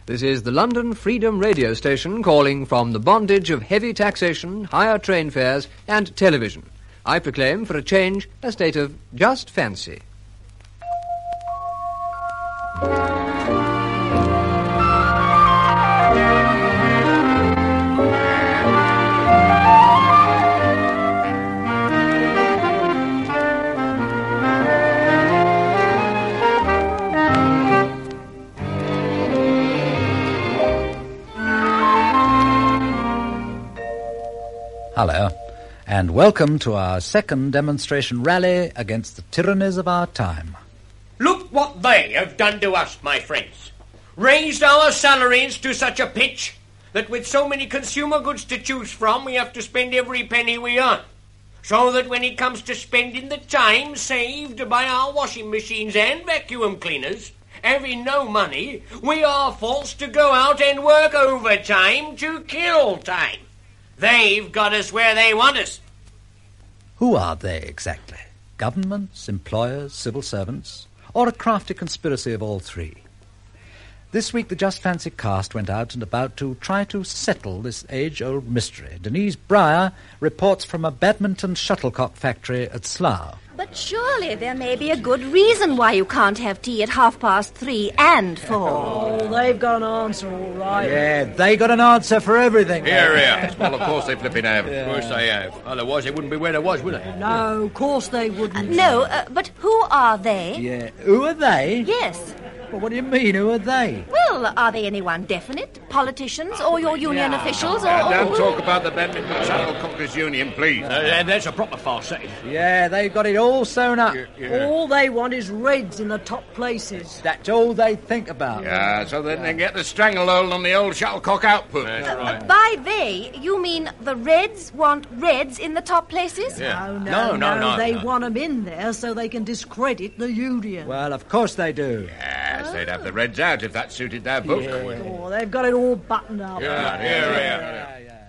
This is the London Freedom Radio Station calling from the bondage of heavy taxation, higher train fares and television. I proclaim for a change a state of just fancy. Hello, and welcome to our second demonstration rally against the tyrannies of our time. Look what they have done to us, my friends. Raised our salaries to such a pitch that with so many consumer goods to choose from, we have to spend every penny we earn. So that when it comes to spending the time saved by our washing machines and vacuum cleaners, having no money, we are forced to go out and work overtime to kill time. They've got us where they want us. Who are they exactly? Governments, employers, civil servants, or a crafty conspiracy of all three? This week the Just Fancy cast went out and about to try to settle this age-old mystery. Denise Breyer reports from a badminton shuttlecock factory at Slough. But surely there may be a good reason why you can't have tea at 3:30 and 4. Oh, they've got an answer, all right. Yeah, they got an answer for everything. Here. Well, of course they flipping have. Of course they have. Otherwise they wouldn't be where they was, would they? No, of course they wouldn't. But who are they? Yeah, who are they? Yes. Well, what do you mean, who are they? Well, are they anyone definite? Politicians or your union officials? Or Don't talk about the Badminton Shuttlecockers Union, please. That's a proper farce. Yeah, they got it all sewn up. All they want is Reds in the top places. That's all they think about. Yeah, so then they get the stranglehold on the old shuttlecock output. That's right. By they, you mean the Reds want Reds in the top places? Yeah. No. They want them in there so they can discredit the union. Well, of course they do. Yes, they'd have the Reds out if that suited their book. Oh, they've got it all buttoned up. Yeah.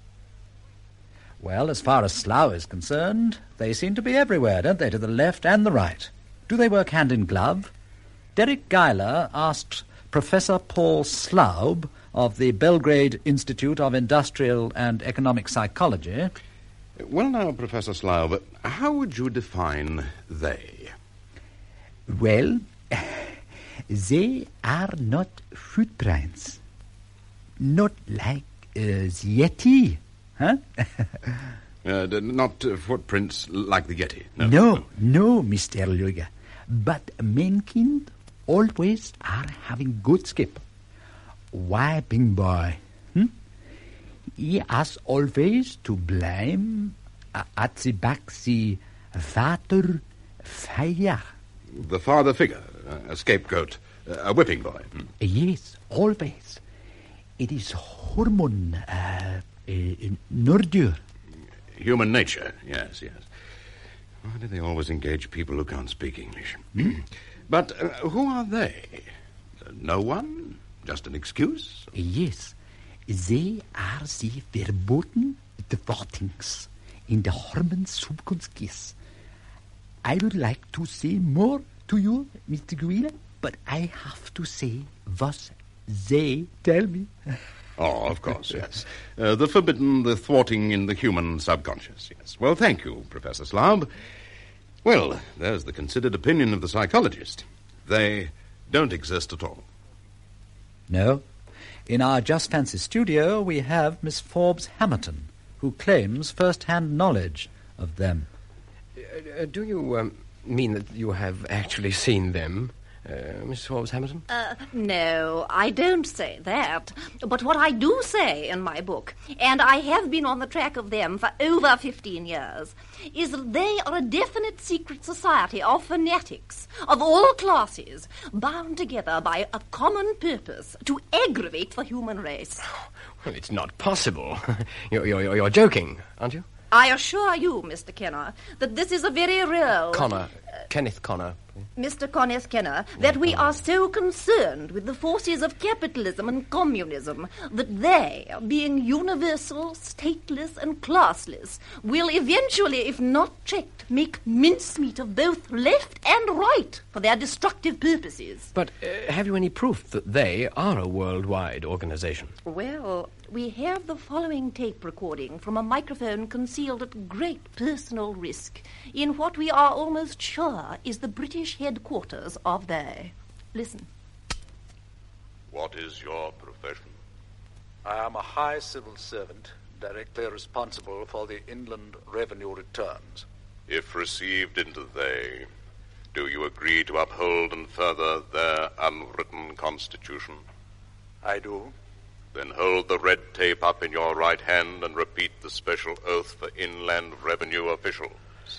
Well, as far as Slough is concerned, they seem to be everywhere, don't they, to the left and the right? Do they work hand in glove? Derek Geiler asked Professor Paul Slaub of the Belgrade Institute of Industrial and Economic Psychology. Well, now, Professor Slaub, how would you define they? Well, they are not footprints. Not like the Yeti, huh? Not footprints like the Yeti, No, Mr. Luger. But menkind always are having good skip. Why, Bing boy? He has always to blame at the back the vater fire. The father figure, a scapegoat, a whipping boy. Yes, always. It is hormone, nurture. Human nature, yes. Why do they always engage people who can't speak English? But who are they? No one? Just an excuse? Yes, they are the verboten dwortings in the Hormone Subkunstkiss. I would like to say more to you, Mr. Guila, but I have to say what they tell me. Oh, of course, yes. The forbidden, the thwarting in the human subconscious, yes. Well, thank you, Professor Slaub. Well, there's the considered opinion of the psychologist. They don't exist at all. No. In our Just Fancy studio, we have Miss Forbes Hamilton, who claims first-hand knowledge of them. Do you mean that you have actually seen them, Miss Forbes Hamilton? No, I don't say that. But what I do say in my book, and I have been on the track of them for over 15 years, is that they are a definite secret society of fanatics of all classes, bound together by a common purpose to aggravate the human race. Well, it's not possible. You're joking, aren't you? I assure you, Mr. Kenner, that this is a very real... Connor. Kenneth Connor. Mr. Kenneth Kenner, that we are so concerned with the forces of capitalism and communism that they, being universal, stateless, and classless, will eventually, if not checked, make mincemeat of both left and right for their destructive purposes. But have you any proof that they are a worldwide organization? Well, we have the following tape recording from a microphone concealed at great personal risk in what we are almost sure is the British headquarters of they. Listen. What is your profession? I am a high civil servant, directly responsible for the inland revenue returns. If received into they, do you agree to uphold and further their unwritten constitution? I do. Then hold the red tape up in your right hand and repeat the special oath for inland revenue officials.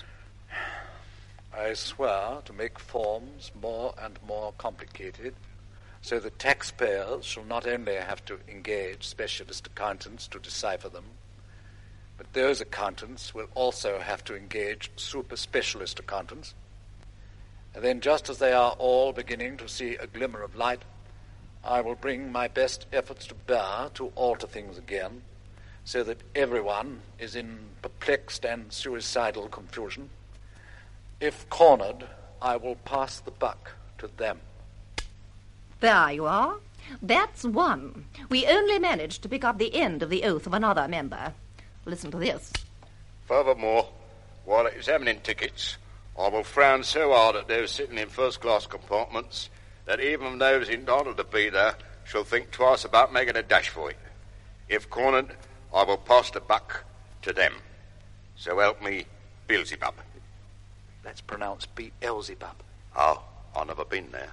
I swear to make forms more and more complicated, so that taxpayers shall not only have to engage specialist accountants to decipher them, but those accountants will also have to engage super-specialist accountants. And then, just as they are all beginning to see a glimmer of light, I will bring my best efforts to bear to alter things again, so that everyone is in perplexed and suicidal confusion. If cornered, I will pass the buck to them. There you are. That's one. We only managed to pick up the end of the oath of another member. Listen to this. Furthermore, while examining tickets, I will frown so hard at those sitting in first-class compartments that even those entitled to be there shall think twice about making a dash for it. If cornered, I will pass the buck to them. So help me, Beelzebub. That's pronounced Beelzebub. Oh, I've never been there.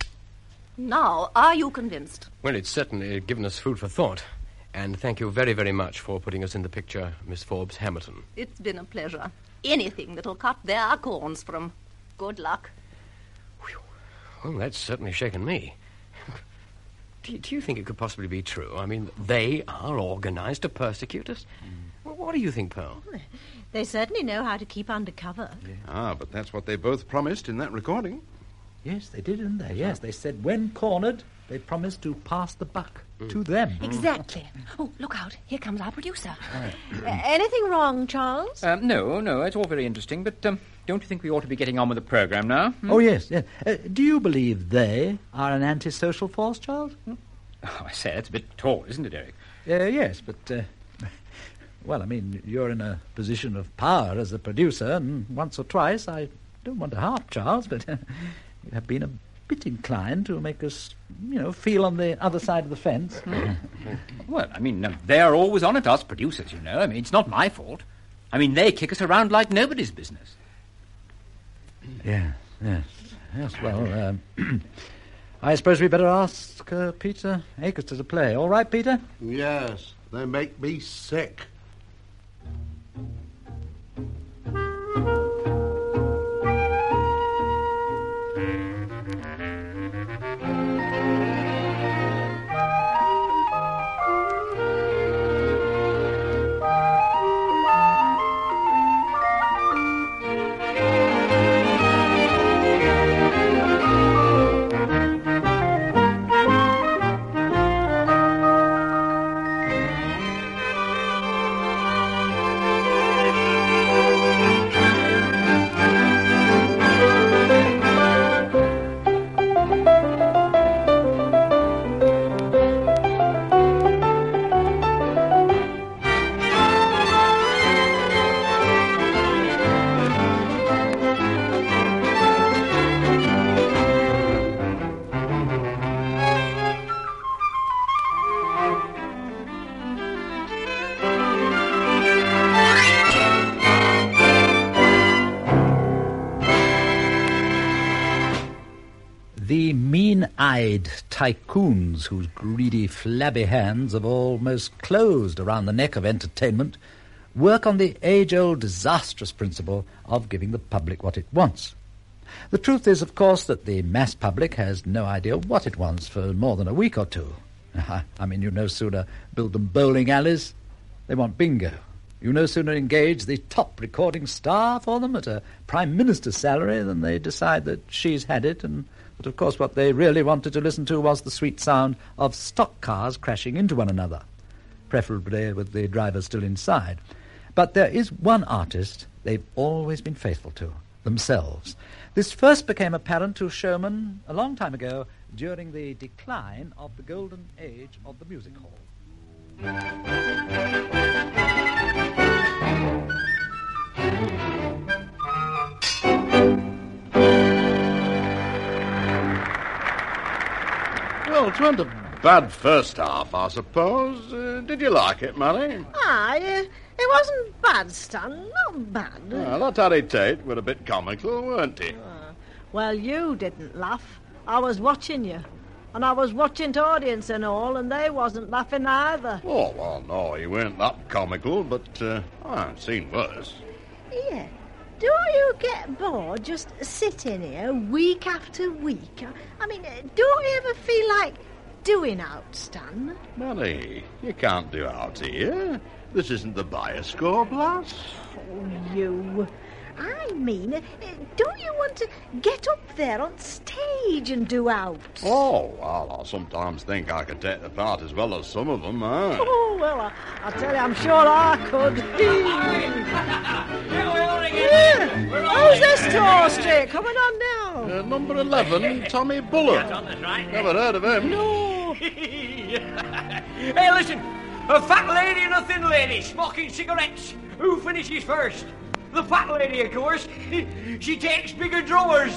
Now, are you convinced? Well, it's certainly given us food for thought. And thank you very, very much for putting us in the picture, Miss Forbes Hamilton. It's been a pleasure. Anything that'll cut their corns from. Good luck. Whew. Well, that's certainly shaken me. Do you think it could possibly be true? I mean, they are organized to persecute us? Well, what do you think, Pearl? They certainly know how to keep undercover. Yeah. Ah, but that's what they both promised in that recording. Yes, they did, didn't they? Yes, they said when cornered, they promised to pass the buck to them. Exactly. Oh, look out. Here comes our producer. Anything wrong, Charles? No, it's all very interesting, but don't you think we ought to be getting on with the programme now? Oh, yes. Do you believe they are an antisocial force, Charles? Oh, I say, that's a bit tall, isn't it, Eric? Yes, but... well, I mean, you're in a position of power as a producer, and once or twice, I don't want to harp, Charles, but you have been a bit inclined to make us, feel on the other side of the fence. Well, I mean, they're always on at us producers, you know. I mean, it's not my fault. I mean, they kick us around like nobody's business. Yes, well, I suppose we better ask Peter Acres to play. All right, Peter? Yes, they make me sick. The mean-eyed tycoons whose greedy, flabby hands have almost closed around the neck of entertainment work on the age-old disastrous principle of giving the public what it wants. The truth is, of course, that the mass public has no idea what it wants for more than a week or two. I mean, you no sooner build them bowling alleys, they want bingo. You no sooner engage the top recording star for them at a Prime Minister's salary than they decide that she's had it, and that, of course, what they really wanted to listen to was the sweet sound of stock cars crashing into one another, preferably with the driver still inside. But there is one artist they've always been faithful to, themselves. This first became apparent to showmen a long time ago during the decline of the golden age of the music hall. Well, it weren't a bad first half, I suppose. Did you like it, Mary? Aye, it wasn't bad, Stan, not bad. Well, that Harry Tate were a bit comical, weren't he? Well, you didn't laugh. I was watching you. And I was watching the audience and all, and they wasn't laughing either. Oh, well, no, he weren't that comical, but I've seen worse. Yeah. Don't you get bored just sitting here week after week? I mean, don't you ever feel like doing out, Stan? Mary, you can't do out here. This isn't the Bioscope, lass. Oh, you. I mean, don't you want to get up there on stage and do out? Oh, well, I sometimes think I could take the part as well as some of them, eh? Oh, well, I tell you, I'm sure I could. Who's this toaster coming on now? Number 11, Tommy Buller. Never heard of him. No. Hey, listen. A fat lady and a thin lady smoking cigarettes. Who finishes first? The fat lady, of course. She takes bigger drawers.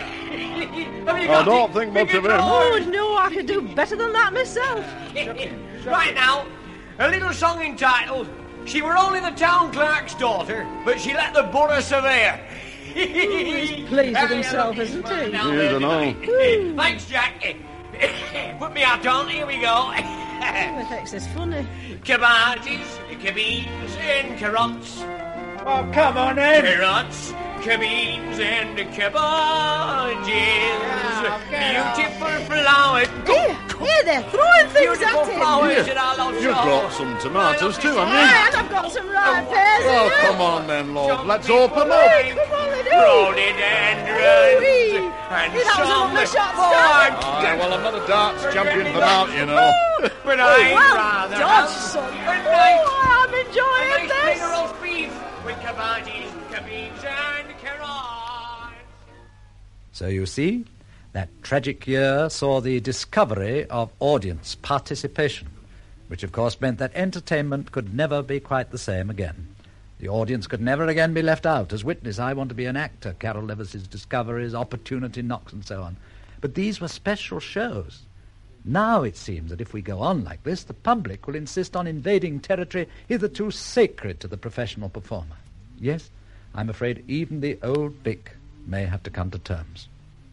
I don't think much of him. Oh, no, I could do better than that myself. Right now, a little song entitled, She Were Only the Town Clerk's Daughter, but She Let the Borough Surveyor. He's pleased with himself, isn't he? Yes, I know. Thanks, Jack. Put me out on. Here we go. It makes this funny. Kabatis, kabines, and carrots. Oh, come on, Ed. Carrots, cabines, and cabbages. Beautiful flowers. Here, they're throwing things Beautiful at him. flowers that I love You've so. brought some tomatoes too, haven't you? And I've got some ripe pears. Oh, come on then, love. Let's open up. Hey, come on, they do. Rhododendrons and That was a lovely shot, board. Aye, well, I'm not a darts champion for that, you know. But I'd well rather done, have son. a nice, I'm a enjoying nice plate of this. roast beef with cabbages, cabines, and carrots. So you see, that tragic year saw the discovery of audience participation, which of course meant that entertainment could never be quite the same again. The audience could never again be left out. As witness, I Want to Be an Actor, Carol Levis's Discoveries, Opportunity Knocks, and so on. But these were special shows. Now it seems that if we go on like this, the public will insist on invading territory hitherto sacred to the professional performer. Yes, I'm afraid even the old Vic may have to come to terms.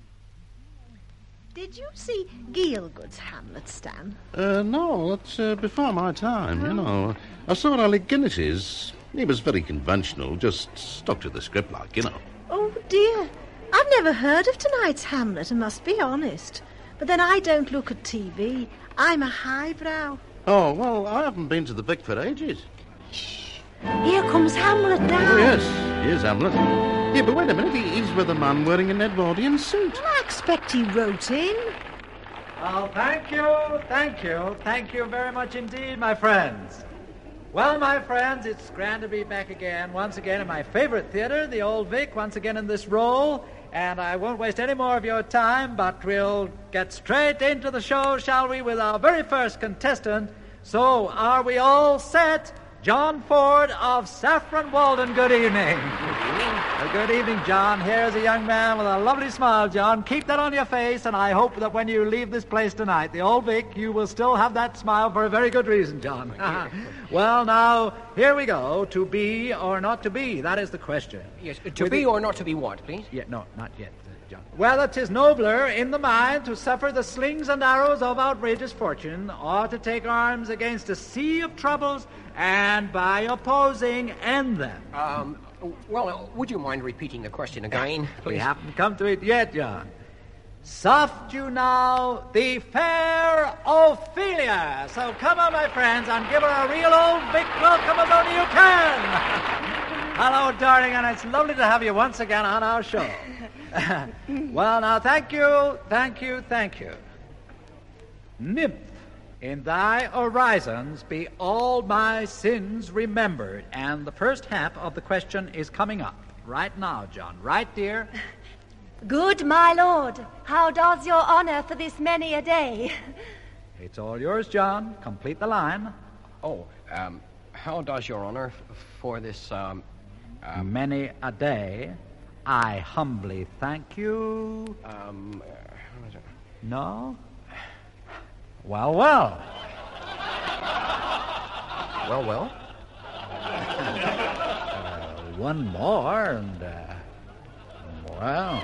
Did you see Gielgud's Hamlet, Stan? No, that's before my time, you know. I saw Alec Guinness's. He was very conventional, just stuck to the script like, you know. Oh, dear. I've never heard of tonight's Hamlet, I must be honest. But then I don't look at TV. I'm a highbrow. Oh, well, I haven't been to the Vic for ages. Here comes Hamlet now. Oh, yes, here's Hamlet. Yeah, but wait a minute, he's with a man wearing an Edwardian suit. Well, I expect he wrote in. Oh, thank you very much indeed, my friends. Well, my friends, it's grand to be back again, once again in my favorite theater, the Old Vic, once again in this role. And I won't waste any more of your time, but we'll get straight into the show, shall we, with our very first contestant. So, are we all set? John Ford of Saffron Walden, good evening. Good evening, John. Here's a young man with a lovely smile, John. Keep that on your face, and I hope that when you leave this place tonight, the Old Vic, you will still have that smile for a very good reason, John. Well, now, here we go. To be or not to be, that is the question. Yes, to be or not to be what, please? Yeah, no, not yet, John. Whether 'tis nobler in the mind to suffer the slings and arrows of outrageous fortune, or to take arms against a sea of troubles and by opposing end them. Well, would you mind repeating the question again, please? We haven't come to it yet, John. Soft you now, the fair Ophelia. So come on, my friends, and give her a real old big welcome as only you can. Hello, darling, and it's lovely to have you once again on our show. Well, now, thank you. Nymph, in thy orisons be all my sins remembered. And the first half of the question is coming up right now, John. Right, dear? Good, my lord. How does your honor for this many a day? It's all yours, John. Complete the line. How does your honor for this, Many a day, I humbly thank you. No? Well. Well. One more, and, well.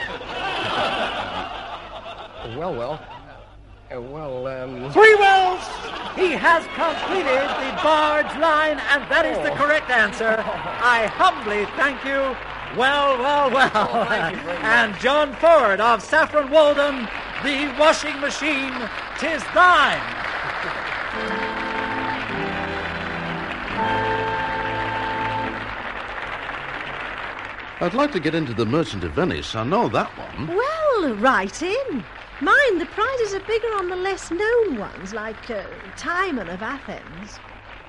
Three wells! He has completed the bard's line, and that is the correct answer. I humbly thank you. Well. Thank you very much. And John Ford of Saffron Walden, the washing machine, 'tis thine. I'd like to get into The Merchant of Venice. I know that one. Well, right in. Mind, the prizes are bigger on the less-known ones, like Timon of Athens.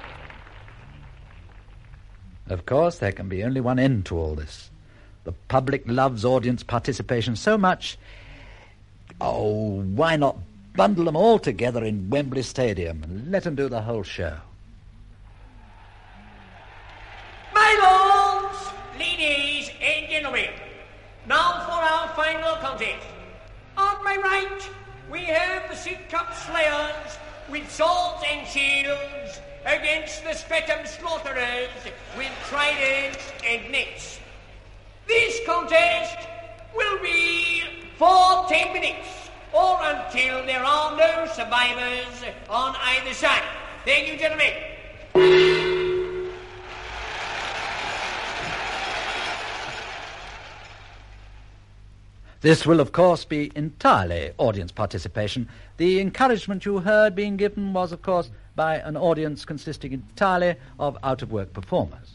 Of course, there can be only one end to all this. The public loves audience participation so much. Oh, why not bundle them all together in Wembley Stadium and let them do the whole show? My lords, ladies, and gentlemen, now for our final contest. On my right, we have the Sidcup Slayers with swords and shields against the Streatham Slaughterers with tridents and nets. This contest will be for 10 minutes, or until there are no survivors on either side. Thank you, gentlemen. This will, of course, be entirely audience participation. The encouragement you heard being given was, of course, by an audience consisting entirely of out-of-work performers.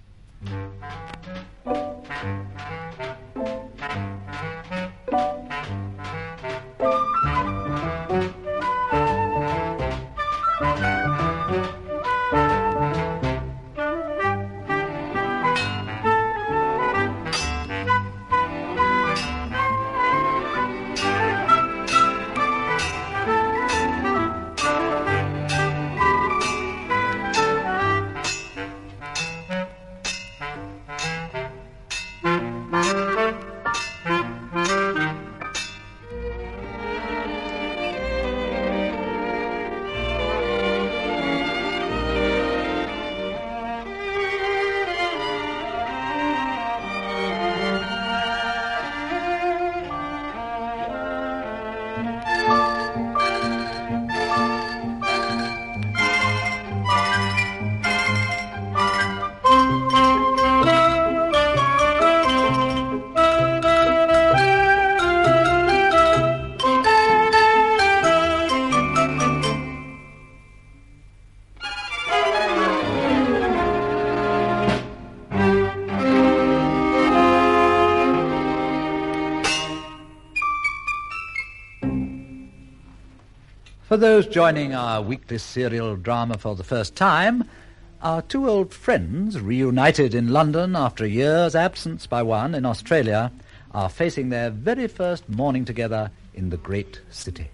For those joining our weekly serial drama for the first time, our two old friends, reunited in London after a year's absence by one in Australia, are facing their very first morning together in the great city.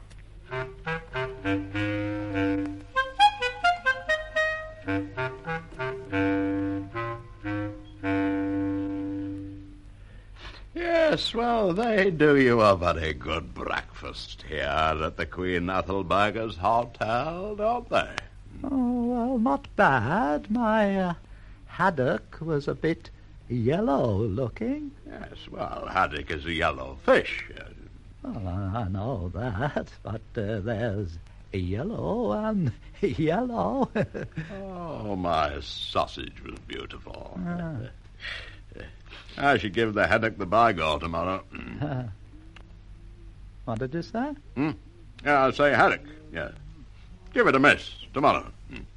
Yes, well, they do you a very good breakfast here at the Queen Ethelburga's Hotel, don't they? Oh, well, not bad. My haddock was a bit yellow-looking. Yes, well, haddock is a yellow fish. Well, I know that, but there's yellow and yellow. Oh, my sausage was beautiful. I should give the haddock the Bygone tomorrow. What did you say? Yeah, I'll say haddock, yeah. Give it a miss tomorrow.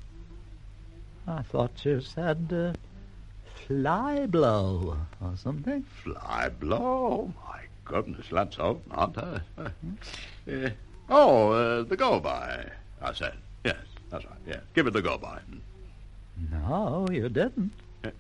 I thought you said fly blow or something. Fly blow? My goodness, let's hope not. The go-by, I said. Yes, that's right, yes. Give it the go-by. No, you didn't.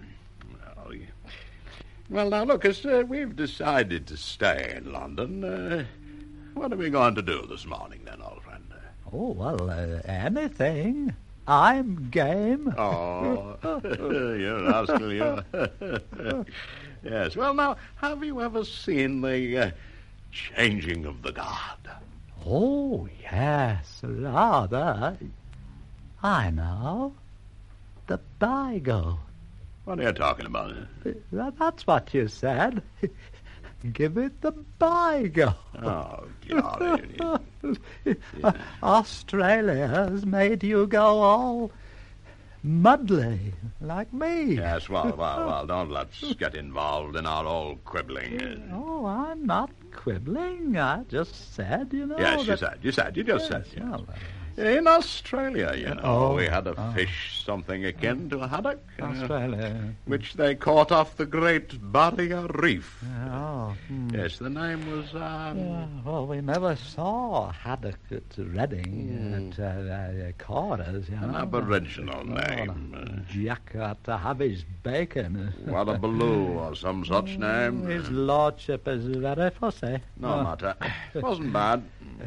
Well, now, look, as we've decided to stay in London, what are we going to do this morning, then, old friend? Oh, well, anything. I'm game. Oh, you rascal, you. Yes, well, now, have you ever seen the changing of the guard? Oh, yes, rather. I know. The Bigo. What are you talking about? That's what you said. Give it the Bigo. Oh, God. Yeah. Australia's made you go all muddly, like me. Yes, well, don't let's get involved in our old quibbling. Oh, I'm not quibbling. I just said, you know. Yes, that... you said. Yes. Well, in Australia, you know, we had a fish something akin to a haddock. Australia. Which they caught off the Great Barrier Reef. Yes, the name was... well, we never saw a haddock at Reading, at Corder's, you know. An Aboriginal name. Jack had to have his bacon. Waterbaloo or some such name. His lordship is very fussy. No matter. It wasn't bad.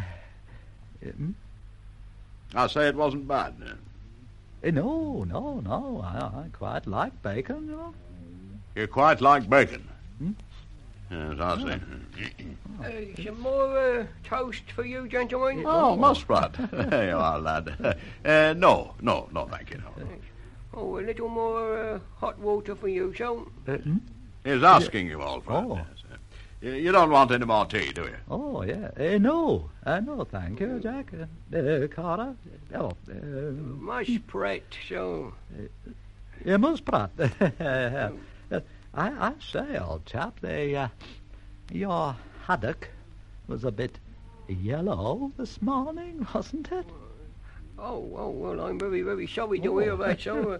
I say it wasn't bad. No. I quite like bacon, you know. You quite like bacon? Yes, I see. Some more toast for you, gentlemen? Oh, Musprat. There you are, lad. No, thank you. No. Oh, a little more hot water for you, so. He's asking you, old friend. Oh. Yes. You don't want any more tea, do you? Oh, yeah. No, thank you, Jack. Carter? Oh, Musprat, so. Musprat. I say, old chap, your haddock was a bit yellow this morning, wasn't it? Oh, well, I'm very, very sorry to hear that, so.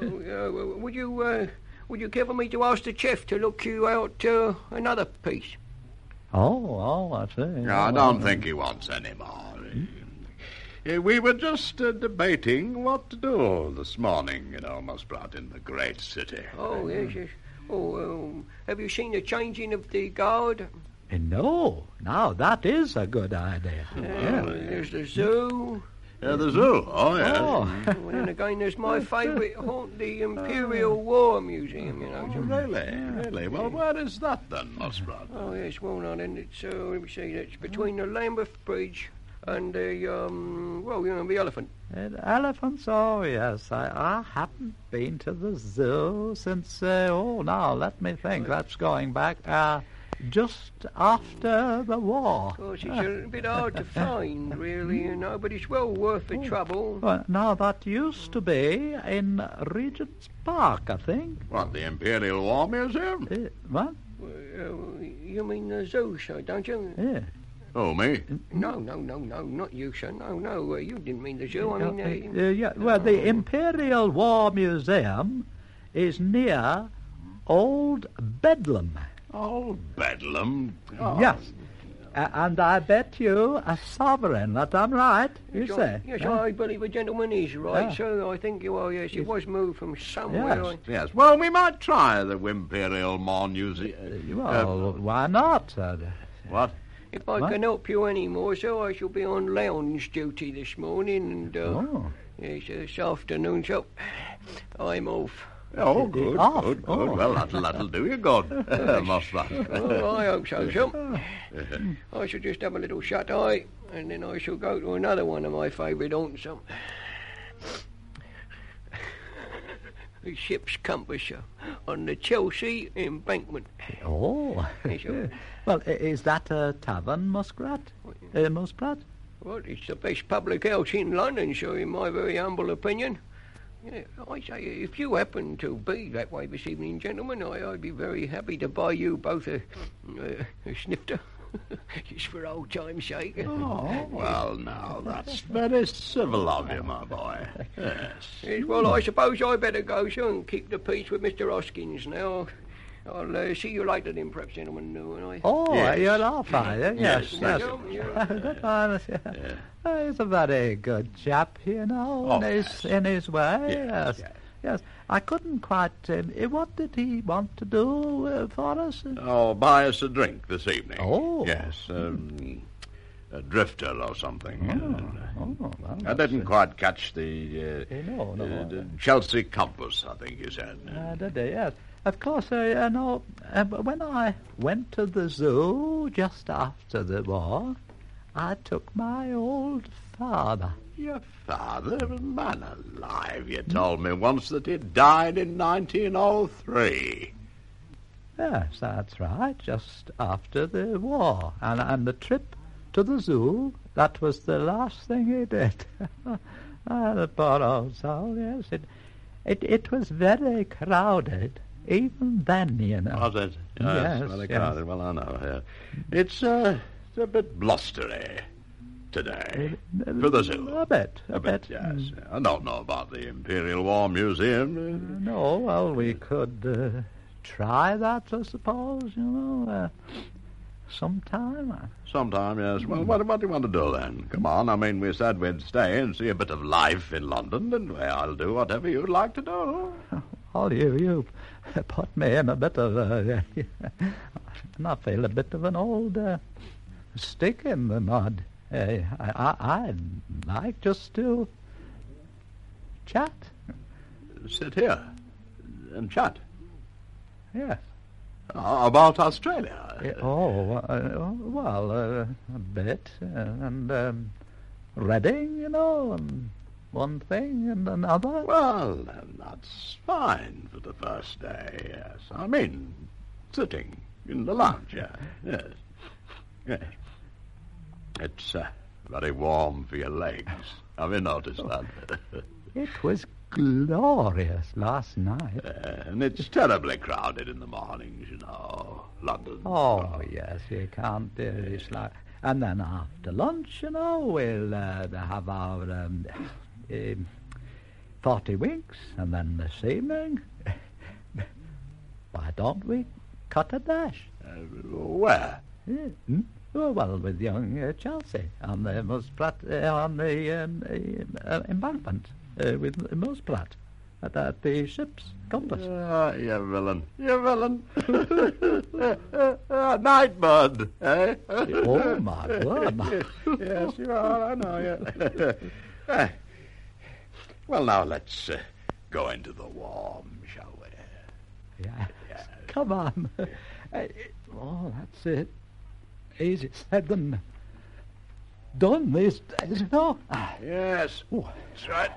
Would you care for me to ask the chef to look you out another piece? Oh, I see. No, I don't think he wants any more. We were just debating what to do this morning, you know, Musprat, in the great city. Oh, yes. Oh, have you seen the changing of the guard? No. Now, that is a good idea. There's the zoo. Yeah, the zoo. Oh, yeah. And then again, there's my favourite haunt, the Imperial War Museum, you know. Really? Well, where is that then, Musprat? Oh, yes, well, now then, it's, let me see, it's between the Lambeth Bridge and the, the elephant. Elephants, oh, yes. I haven't been to the zoo since, now, let me think. That's going back, just after the war. Of course, it's a bit hard to find, really, you know, but it's well worth the trouble. Well, now, that used to be in Regent's Park, I think. What, the Imperial War Museum? What? You mean the zoo, sir, don't you? Yeah. Oh, me? No, not you, sir. No, you didn't mean the zoo. I mean... Well, the Imperial War Museum is near Old Bedlam. Old Bedlam? Oh. Yes. And I bet you a sovereign that I'm right, you say. Yes, I believe a gentleman is right, sir. I think you are, yes. It was moved from somewhere. Yes. Well, we might try the Imperial War Museum. Well, why not? What? If I can help you any more, sir, I shall be on lounge duty this morning, and, yes, this afternoon, so I'm off. Oh, good. Well, that'll do you good, Musprat. Oh, I hope so, sir. I shall just have a little shut-eye, and then I shall go to another one of my favourite haunts. The ship's compass, sir, on the Chelsea embankment. Oh. Well, is that a tavern, Musprat? Musprat? Well, it's the best public house in London, sir, in my very humble opinion. Yeah, I say, if you happen to be that way this evening, gentlemen, I'd be very happy to buy you both a snifter. Just for old time's sake. Oh, well, now, that's very civil of you, my boy. Yes. Yes, well, I suppose I'd better go, sir, and keep the peace with Mr. Hoskins now. I'll see you later then, perhaps, gentlemen. Oh, Yes. you're all fine. Yes. Yeah. Good man. He's a very good chap, you know, Oh, in his way. Yes, Yes. I couldn't quite... what did he want to do for us? Oh, buy us a drink this evening. Oh. Yes, a drifter or something. Well, I didn't quite catch the Chelsea Compass, I think you said. Did he? Yes. Of course, when I went to the zoo just after the war, I took my old father. Your father? Man alive, you told me once that he died in 1903. Yes, that's right, just after the war. And the trip to the zoo, that was the last thing he did. The poor old soul, yes. It was very crowded. Even then, you know. Was it? Yes, very crowded. Well, I know. It's a bit blustery today for the zoo. A bit. Yes. I don't know about the Imperial War Museum. No, well, we could try that, I suppose, you know, sometime. Sometime, yes. Well, what do you want to do then? Come on. I mean, we said we'd stay and see a bit of life in London, and I'll do whatever you'd like to do. All you put me in a bit of and I feel a bit of an old stick in the mud. I'd like just to chat. Sit here and chat. Yes. About Australia? Well, a bit. And Reading, you know, and one thing and another. Well, then that's fine for the first day, yes. I mean, sitting in the lounge, yes. It's very warm for your legs. Have you noticed that? It was glorious last night. And it's terribly crowded in the mornings, you know, London. Oh, yes, you can't do this like... And then after lunch, you know, we'll have our 40 winks, and then this evening, why don't we cut a dash? Where? Oh, well, with young Chelsea on the on the embankment with Mosplat at the ship's compass. You villain. Night bird, eh? Oh, my word. Yes, you are, I know you. Well, now let's go into the warm, shall we? Yes. Come on. That's it. Easier said than done these days, you know. Yes. That's right.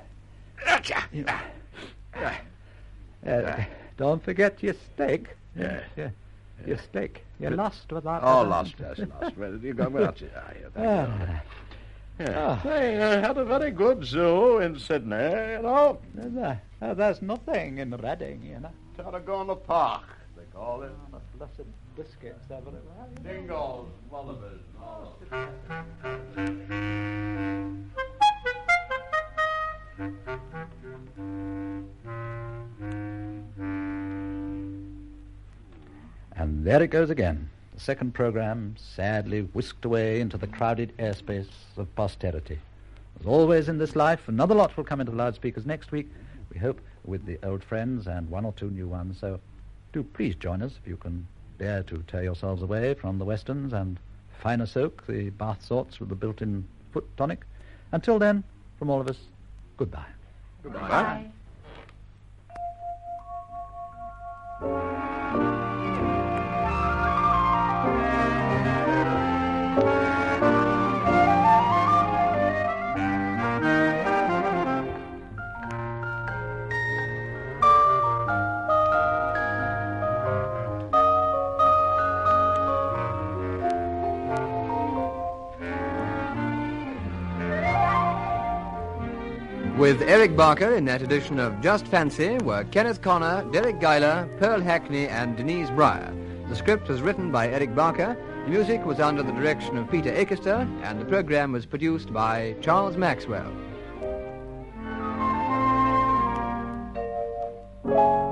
Don't forget your steak. Yeah. Your steak. You lost with that. Oh, lost. Where did you go? Thank you. Yeah. They had a very good zoo in Sydney, you know. There's nothing in Reading, you know. Tarragona Park, they call it. Blessed biscuits everywhere. Dingoes, wallabies, all. And there it goes again. The second programme sadly whisked away into the crowded airspace of posterity. As always in this life, another lot will come into the loudspeakers next week, we hope, with the old friends and one or two new ones. So do please join us if you can bear to tear yourselves away from the westerns and finer soak, the bath salts with the built-in foot tonic. Until then, from all of us, goodbye. Goodbye. Bye. With Eric Barker in that edition of Just Fancy were Kenneth Connor, Derek Geiler, Pearl Hackney and Denise Breyer. The script was written by Eric Barker The music was under the direction of Peter Akerster, and the program was produced by Charles Maxwell.